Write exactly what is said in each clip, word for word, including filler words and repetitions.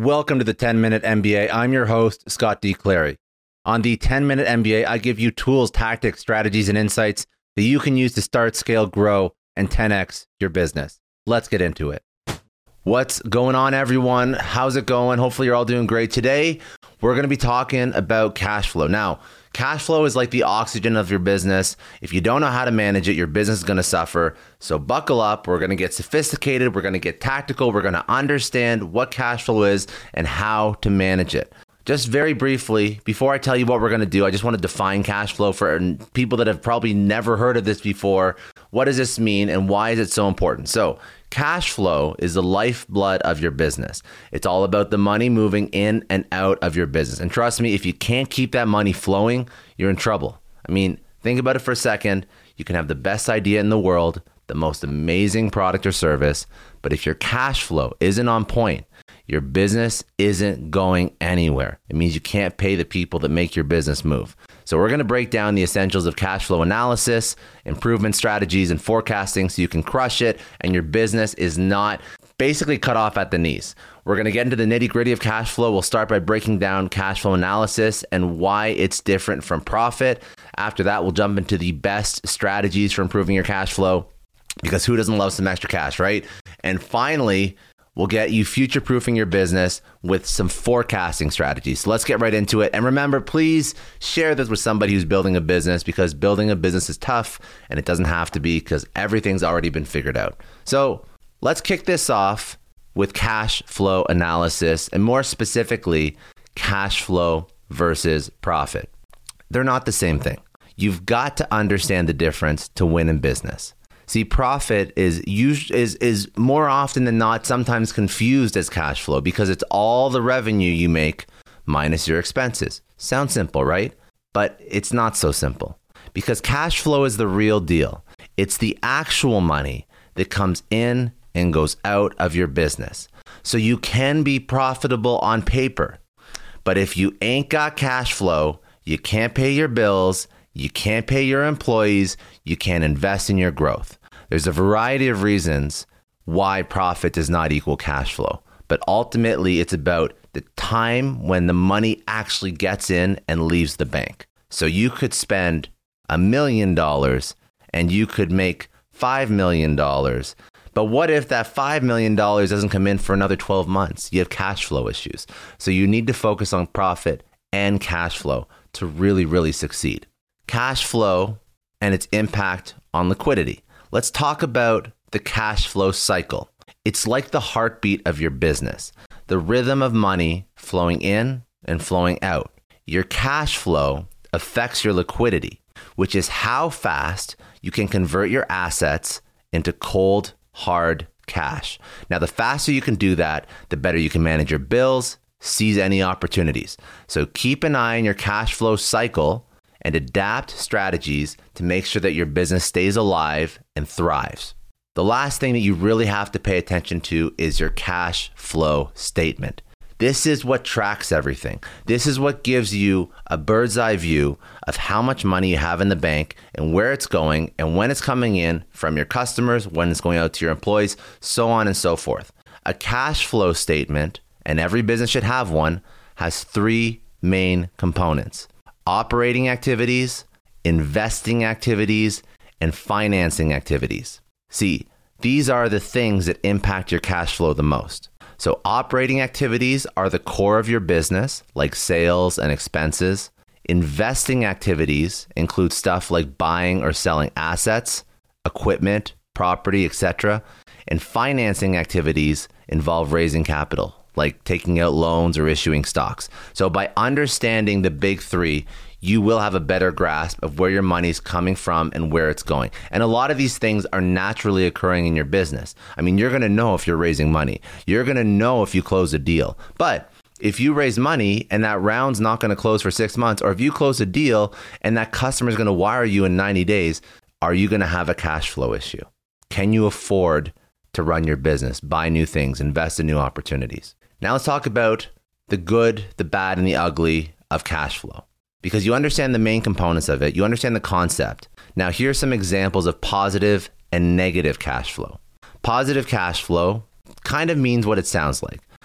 Welcome to the ten minute M B A. I'm your host, Scott D. Clary. On the ten minute M B A, I give you tools, tactics, strategies, and insights that you can use to start, scale, grow, and ten X your business. Let's get into it. What's going on, everyone? How's it going? Hopefully you're all doing great. Today, we're going to be talking about cash flow. Now, cash flow is like the oxygen of your business. If you don't know how to manage it, your business is going to suffer. So buckle up. We're going to get sophisticated. We're going to get tactical. We're going to understand what cash flow is and how to manage it. Just very briefly, before I tell you what we're going to do, I just want to define cash flow for people that have probably never heard of this before. What does this mean and why is it so important? So cash flow is the lifeblood of your business. It's all about the money moving in and out of your business. And trust me, if you can't keep that money flowing, you're in trouble. I mean, think about it for a second. You can have the best idea in the world, the most amazing product or service, but if your cash flow isn't on point, your business isn't going anywhere. It means you can't pay the people that make your business move. So we're going to break down the essentials of cash flow analysis, improvement strategies, and forecasting so you can crush it and your business is not basically cut off at the knees. We're going to get into the nitty gritty of cash flow. We'll start by breaking down cash flow analysis and why it's different from profit. After that, we'll jump into the best strategies for improving your cash flow, because who doesn't love some extra cash, right? And finally, we'll get you future-proofing your business with some forecasting strategies. So let's get right into it. And remember, please share this with somebody who's building a business, because building a business is tough and it doesn't have to be, because everything's already been figured out. So let's kick this off with cash flow analysis, and more specifically, cash flow versus profit. They're not the same thing. You've got to understand the difference to win in business. See, profit is usually is is more often than not sometimes confused as cash flow, because it's all the revenue you make minus your expenses. Sounds simple, right? But it's not so simple, because cash flow is the real deal. It's the actual money that comes in and goes out of your business. So you can be profitable on paper, but if you ain't got cash flow, you can't pay your bills, you can't pay your employees, you can't invest in your growth. There's a variety of reasons why profit does not equal cash flow, but ultimately it's about the time when the money actually gets in and leaves the bank. So you could spend a million dollars and you could make five million dollars. But what if that five million dollars doesn't come in for another twelve months? You have cash flow issues. So you need to focus on profit and cash flow to really, really succeed. Cash flow and its impact on liquidity. Let's talk about the cash flow cycle. It's like the heartbeat of your business, the rhythm of money flowing in and flowing out. Your cash flow affects your liquidity, which is how fast you can convert your assets into cold, hard cash. Now, the faster you can do that, the better you can manage your bills, seize any opportunities. So keep an eye on your cash flow cycle and adapt strategies to make sure that your business stays alive and thrives. The last thing that you really have to pay attention to is your cash flow statement. This is what tracks everything. This is what gives you a bird's eye view of how much money you have in the bank and where it's going and when it's coming in from your customers, when it's going out to your employees, so on and so forth. A cash flow statement, and every business should have one, has three main components: operating activities, investing activities, and financing activities. See, these are the things that impact your cash flow the most. So operating activities are the core of your business, like sales and expenses. Investing activities include stuff like buying or selling assets, equipment, property, et cetera. And financing activities involve raising capital, like taking out loans or issuing stocks. So by understanding the big three, you will have a better grasp of where your money's coming from and where it's going. And a lot of these things are naturally occurring in your business. I mean, you're going to know if you're raising money. You're going to know if you close a deal. But if you raise money and that round's not going to close for six months, or if you close a deal and that customer's going to wire you in ninety days, are you going to have a cash flow issue? Can you afford to run your business, buy new things, invest in new opportunities? Now let's talk about the good, the bad, and the ugly of cash flow, because you understand the main components of it. You understand the concept. Now, here are some examples of positive and negative cash flow. Positive cash flow kind of means what it sounds like.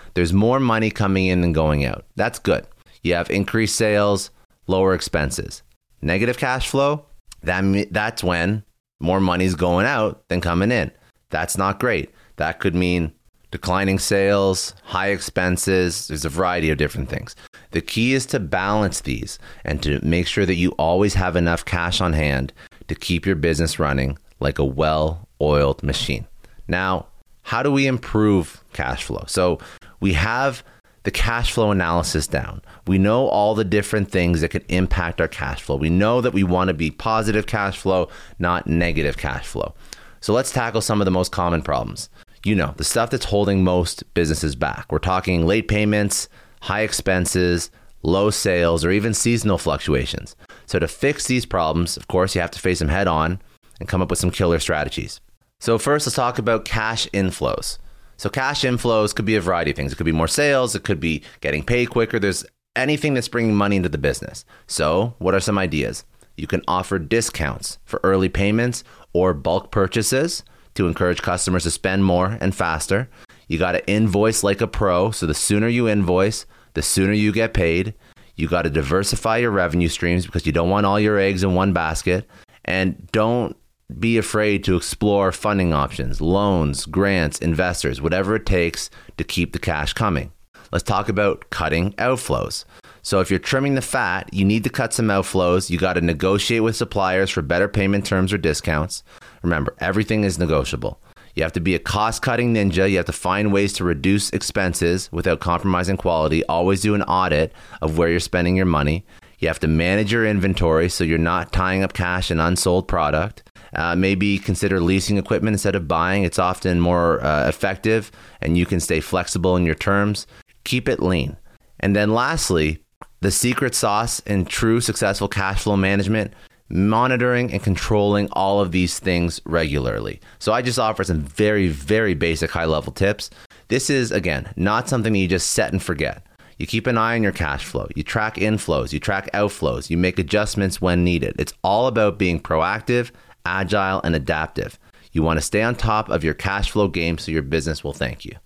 There's more money coming in than going out. That's good. You have increased sales, lower expenses. Negative cash flow, that that's when more money's going out than coming in. That's not great. That could mean declining sales, high expenses. There's a variety of different things. The key is to balance these and to make sure that you always have enough cash on hand to keep your business running like a well-oiled machine. Now, how do we improve cash flow? So we have the cash flow analysis down. We know all the different things that could impact our cash flow. We know that we want to be positive cash flow, not negative cash flow. So let's tackle some of the most common problems. You know, the stuff that's holding most businesses back. We're talking late payments, high expenses, low sales, or even seasonal fluctuations. So to fix these problems, of course, you have to face them head on and come up with some killer strategies. So first, let's talk about cash inflows. So cash inflows could be a variety of things. It could be more sales. It could be getting paid quicker. There's anything that's bringing money into the business. So what are some ideas? You can offer discounts for early payments or bulk purchases to encourage customers to spend more and faster. You got to invoice like a pro. So the sooner you invoice, the sooner you get paid. You got to diversify your revenue streams because you don't want all your eggs in one basket. And don't be afraid to explore funding options, loans, grants, investors, whatever it takes to keep the cash coming. Let's talk about cutting outflows. So if you're trimming the fat, you need to cut some outflows. You got to negotiate with suppliers for better payment terms or discounts. Remember, everything is negotiable. You have to be a cost-cutting ninja. You have to find ways to reduce expenses without compromising quality. Always do an audit of where you're spending your money. You have to manage your inventory so you're not tying up cash in unsold product. Uh, maybe consider leasing equipment instead of buying. It's often more uh, effective, and you can stay flexible in your terms. Keep it lean. And then lastly, the secret sauce in true successful cash flow management, monitoring and controlling all of these things regularly. So I just offer some very, very basic high-level tips. This is, again, not something that you just set and forget. You keep an eye on your cash flow. You track inflows. You track outflows. You make adjustments when needed. It's all about being proactive, agile, and adaptive. You want to stay on top of your cash flow game so your business will thank you.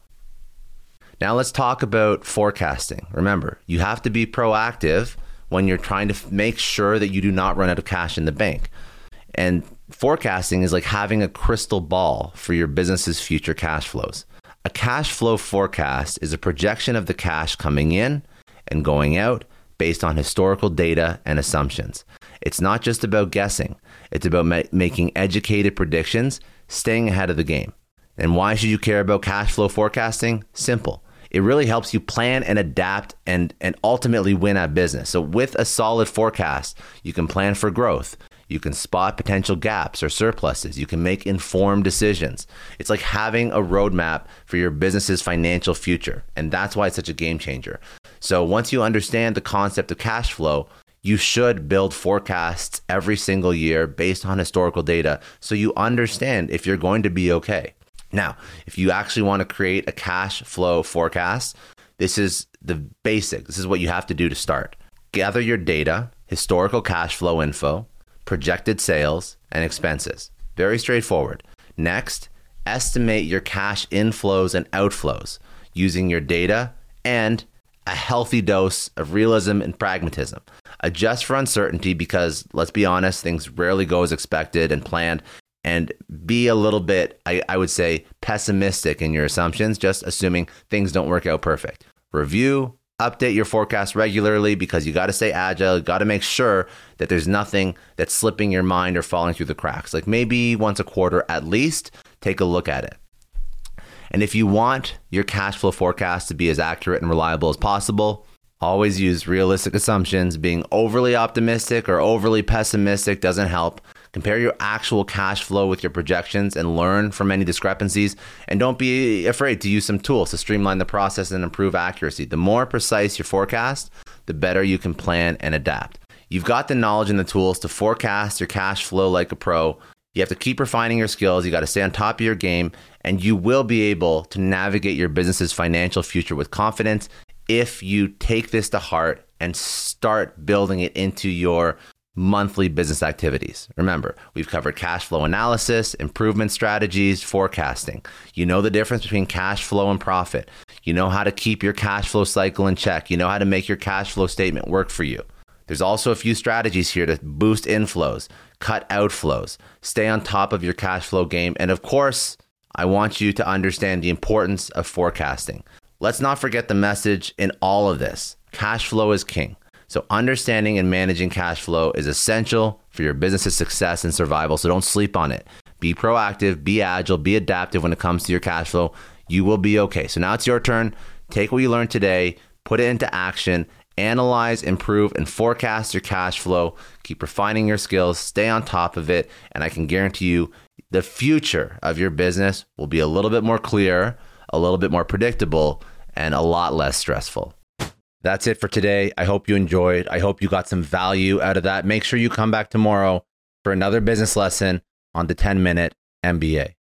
Now let's talk about forecasting. Remember, you have to be proactive when you're trying to f- make sure that you do not run out of cash in the bank. And forecasting is like having a crystal ball for your business's future cash flows. A cash flow forecast is a projection of the cash coming in and going out based on historical data and assumptions. It's not just about guessing. It's about ma- making educated predictions, staying ahead of the game. And why should you care about cash flow forecasting? Simple. It really helps you plan and adapt and, and ultimately win at business. So with a solid forecast, you can plan for growth. You can spot potential gaps or surpluses. You can make informed decisions. It's like having a roadmap for your business's financial future. And that's why it's such a game changer. So once you understand the concept of cash flow, you should build forecasts every single year based on historical data so you understand if you're going to be okay. Now, if you actually want to create a cash flow forecast, this is the basic. This is what you have to do to start. Gather your data, historical cash flow info, projected sales, and expenses. Very straightforward. Next, estimate your cash inflows and outflows using your data and a healthy dose of realism and pragmatism. Adjust for uncertainty because, let's be honest, things rarely go as expected and planned. And be a little bit, I, I would say, pessimistic in your assumptions, just assuming things don't work out perfect. Review, update your forecast regularly because you got to stay agile. You got to make sure that there's nothing that's slipping your mind or falling through the cracks. Like maybe once a quarter at least, take a look at it. And if you want your cash flow forecast to be as accurate and reliable as possible, always use realistic assumptions. Being overly optimistic or overly pessimistic doesn't help. Compare your actual cash flow with your projections and learn from any discrepancies. And don't be afraid to use some tools to streamline the process and improve accuracy. The more precise your forecast, the better you can plan and adapt. You've got the knowledge and the tools to forecast your cash flow like a pro. You have to keep refining your skills. You got to stay on top of your game, and you will be able to navigate your business's financial future with confidence if you take this to heart and start building it into your monthly business activities. Remember, we've covered cash flow analysis, improvement strategies, forecasting. You know the difference between cash flow and profit. You know how to keep your cash flow cycle in check. You know how to make your cash flow statement work for you. There's also a few strategies here to boost inflows, cut outflows, stay on top of your cash flow game. And of course, I want you to understand the importance of forecasting. Let's not forget the message in all of this. Cash flow is king. So understanding and managing cash flow is essential for your business's success and survival. So don't sleep on it. Be proactive, be agile, be adaptive when it comes to your cash flow. You will be okay. So now it's your turn. Take what you learned today, put it into action, analyze, improve, and forecast your cash flow. Keep refining your skills, stay on top of it, and I can guarantee you the future of your business will be a little bit more clear, a little bit more predictable, and a lot less stressful. That's it for today. I hope you enjoyed. I hope you got some value out of that. Make sure you come back tomorrow for another business lesson on the ten minute M B A.